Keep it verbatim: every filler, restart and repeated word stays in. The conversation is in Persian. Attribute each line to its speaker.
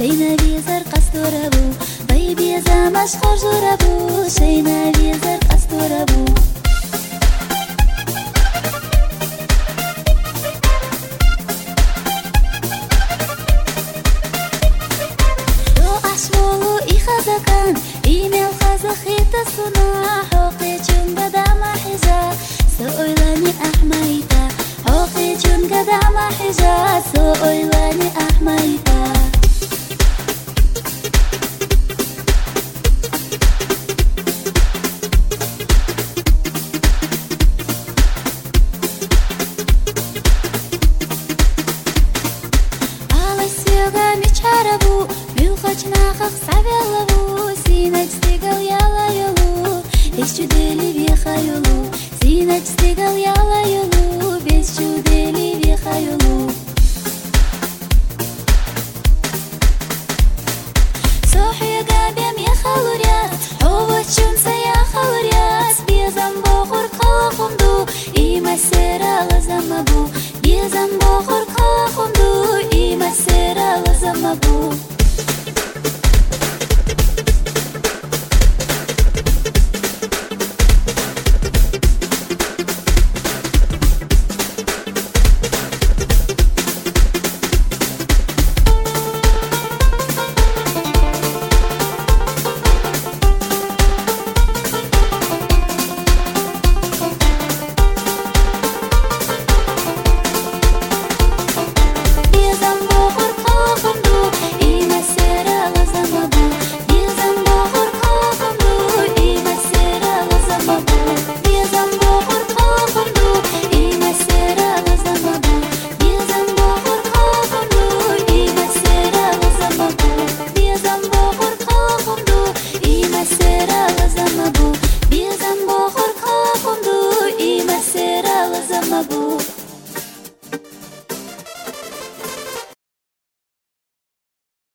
Speaker 1: شيناويزر قستوربو طيبي زمش خرجوربو شيناويزر قستوربو رو أشمولو إخذكان إيميل خزخيت الصناع حوقي جنب دام حجا سؤلاني أحميتا حوقي جنب دام حجا سؤلاني أحميتا Нахах савелову, синач стигал яла юлу, без чудели веха юлу, синач стигал яла юлу, без чудели веха юлу.